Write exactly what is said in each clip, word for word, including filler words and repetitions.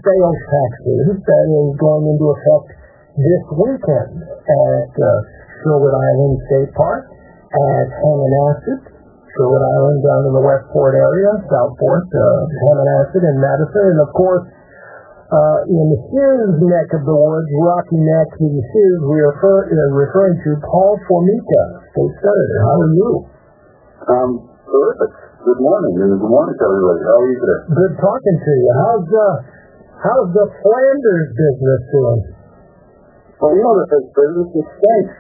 sales taxes that is going into effect this weekend at uh, Sherwood Island State Park, at Hammonasset, Sherwood Island down in the Westport area, Southport, uh, Hammonasset, and Madison, and of course, uh, in his neck of the woods, Rocky Neck, in his, we are refer, uh, referring to Paul Formica, State Senator. How are you? Um, terrific. Good morning, and good morning to everybody. How are you today? Good talking to you. How's uh, how's the Flanders business doing? Well, you know that this business is stinks.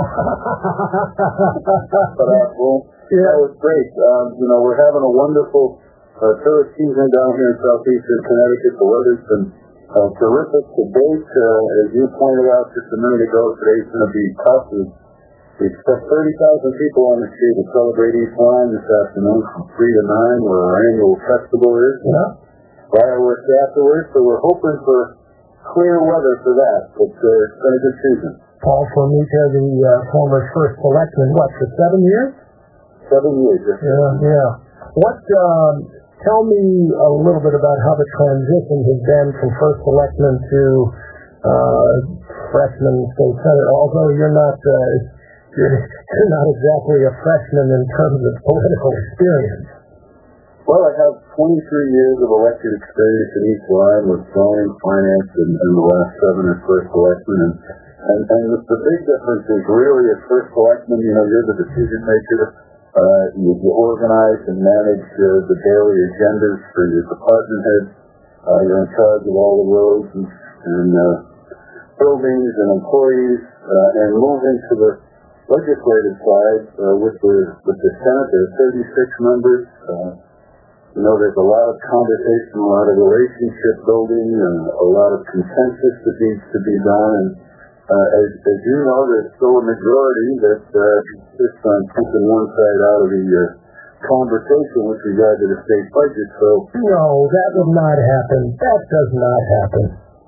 but uh, well, yeah. That was great. Um, you know, we're having a wonderful uh, tourist season down here in southeastern Connecticut. The weather's been uh, terrific to date. Uh, as you pointed out just a minute ago, today's going to be tough. We expect thirty thousand people on the street to celebrate East Lyme this afternoon from three to nine, where our annual festival is. Yeah. Fireworks afterwards, so we're hoping for clear weather for that, but uh, it's been a good season. Paul Formica, the uh, former first selectman, what, for seven years? Seven years, yes. Yeah, yeah. What, um, tell me a little bit about how the transition has been from first selectman to uh, freshman state senator, although you're not, uh, you're, you're not exactly a freshman in terms of political experience. Well, I have twenty-three years of elected experience in East Lyme with zoning, finance, and, and the last seven as first selectman. And, and, and the, the big difference is really as first selectman, you know, you're the decision maker. Uh, you, you organize and manage uh, the daily agendas for your department heads. Uh, you're in charge of all the roads and, and uh, buildings and employees. Uh, and moving to the legislative side uh, with the with the Senate, there are thirty-six members. Uh, You know, there's a lot of conversation, a lot of relationship building, and a lot of consensus that needs to be done. And uh, as, as you know, there's still a majority that uh, insists on keeping one side out of the uh, conversation with regard to the state budget. So no, that would not happen. That does not happen.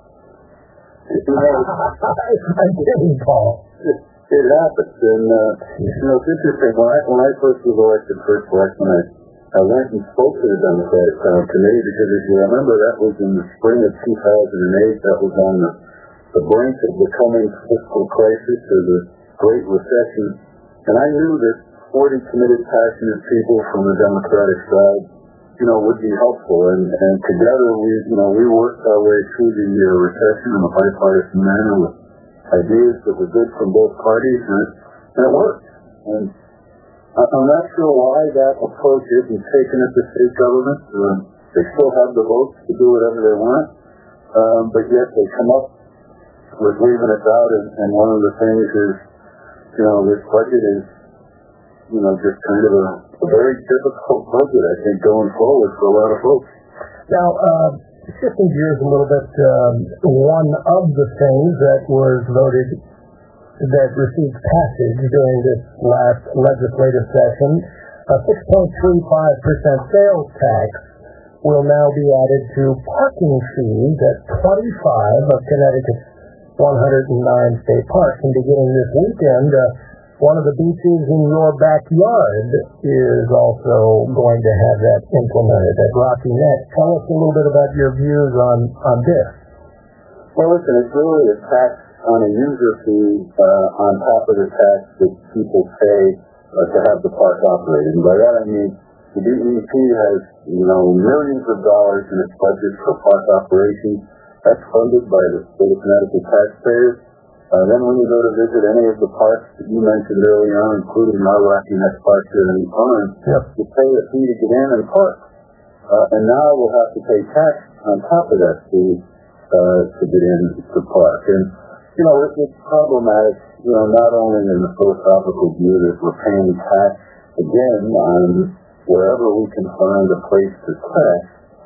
You know, I'm kidding, Paul. It, it happens, and uh, you know, it's interesting. When I when I first was elected first selectman, I I went and spoke to the Democratic Town Committee because, if you remember, that was in the spring of two thousand eight. That was on the, the brink of the coming fiscal crisis or the Great Recession. And I knew that forty committed, passionate people from the Democratic side, you know, would be helpful. And, and together, we, you know, we worked our way through the uh, recession in a bipartisan manner with ideas that were good from both parties, and it, and it worked. And I'm not sure why that approach isn't taken at the state government. Uh, they still have the votes to do whatever they want, um, but yet they come up with leaving us out, and, and one of the things is, you know, this budget is, you know, just kind of a, a very difficult budget, I think, going forward for a lot of folks. Now, uh, shifting gears a little bit, um, one of the things that was voted that received passage during this last legislative session, a six point three five percent sales tax will now be added to parking fees at twenty-five of Connecticut's one hundred nine state parks. And beginning this weekend, uh, one of the beaches in your backyard is also going to have that implemented at Rocky Neck. Tell us a little bit about your views on, on this. Well, listen, it's really a tax on a user fee uh, on top of the tax that people pay uh, to have the park operated. And by that I mean the D E P has, you know, millions of dollars in its budget for park operations. That's funded by the state of Connecticut taxpayers. Uh, then when you go to visit any of the parks that you mentioned earlier on, including our Rocky Neck Park here in East Lyme, yep. you pay a fee to get in and park. Uh, and now we'll have to pay tax on top of that fee uh, to get in to park. And you know, it, it's problematic, you know, not only in the philosophical view that we're paying tax, again, on wherever we can find a place to tax.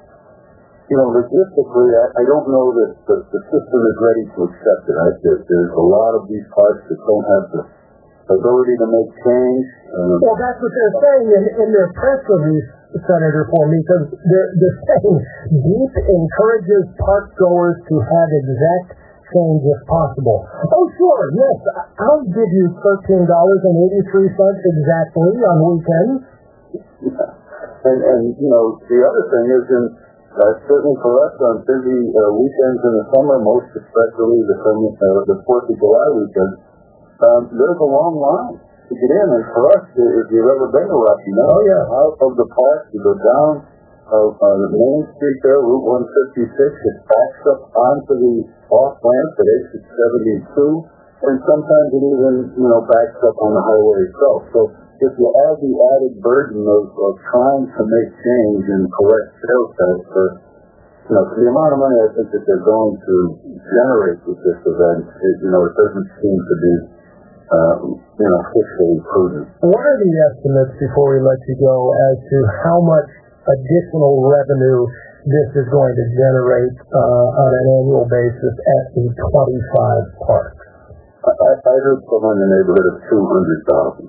You know, logistically, I, I don't know that the, the system is ready to accept it. I, there, there's a lot of these parts that don't have the ability to make change. Um, well, that's what they're saying in, in their press release, Senator Formica. They're, they're saying DEEP encourages park goers to have exact change if possible. Oh, sure, yes. I'll give you thirteen dollars and eighty-three cents exactly on weekends. Yeah. And, and, you know, the other thing is in uh, certainly for us on busy uh, weekends in the summer, most especially the, uh, the fourth of July weekend, um, there's a long line to get in. And for us, if you've ever been to Rocky Mountain, oh, yeah. out of the park, you go down uh, uh, Main Street there, Route one fifty-six, it backs up onto the off ramp at exit seventy-two, and sometimes it even, you know, backs up on the highway itself. So if you add the added burden of, of trying to make change and correct sales tax for, you know, for the amount of money I think that they're going to generate with this event, it, you know, it doesn't seem to be, uh, you know, fiscally prudent. What are the estimates, before we let you go, as to how much additional revenue this is going to generate uh, on an annual basis at the twenty-five parks? I, I heard somewhere in the neighborhood of two hundred thousand.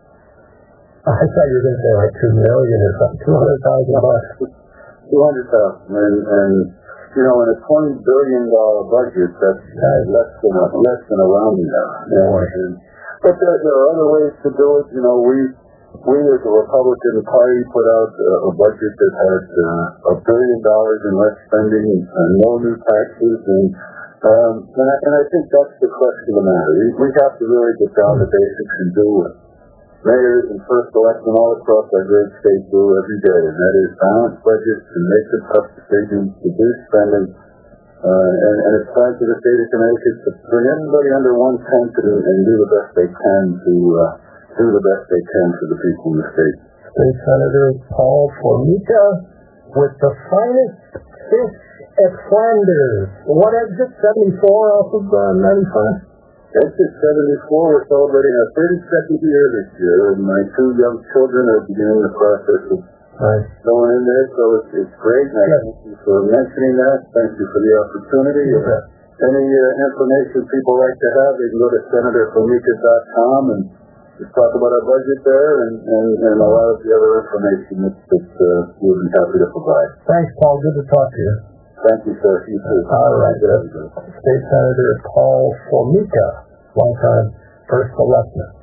I thought you were going to say like two million or something. Two hundred thousand bucks. Two hundred thousand, and and you know, in a twenty billion dollar budget, that's uh, less than a less than a rounding error. And, and, but there, there are other ways to do it. You know, we we as a Republican Party put out uh, a budget that had uh, a billion dollars in less spending, and no new taxes, and um, and, I, and I think that's the crux of the matter. We, we have to really get down to basics and do it. Mayors and first election all across our great state do every day, and that is balance budgets and make the tough decisions, reduce spending, uh, and, and it's time for the state of Connecticut to bring everybody under one tent and, and do the best they can to uh, do the best they can for the people in the state. State Senator Paul Formica with the finest fish at Flanders. What exit? seventy-four off of uh, ninety-five? Exit seventy-four, we're celebrating our thirty-second year this year, and my two young children are beginning the process of right. going in there, so it's, it's great. And I thank you for mentioning that. Thank you for the opportunity. Okay. Any uh, information people like to have, they can go to senator formica dot com and just talk about our budget there and, and, and a lot of the other information that, that uh, we'll be happy to provide. Thanks, Paul. Good to talk to you. Thank you, sir. You too. All right. State Senator Paul Formica, longtime first selectman.